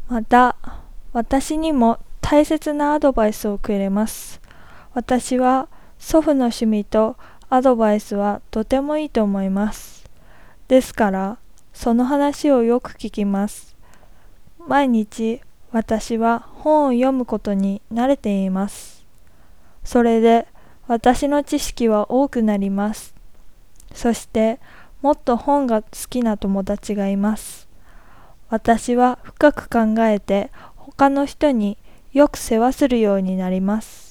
また、私にも大切なアドバイスをくれます。私は祖父の趣味とアドバイスはとてもいいと思います。ですから、その話をよく聞きます。毎日、私は本を読むことに慣れています。それで、私の知識は多くなります。そして、もっと本が好きな友達がいます。私は深く考えて、他の人によく世話するようになります。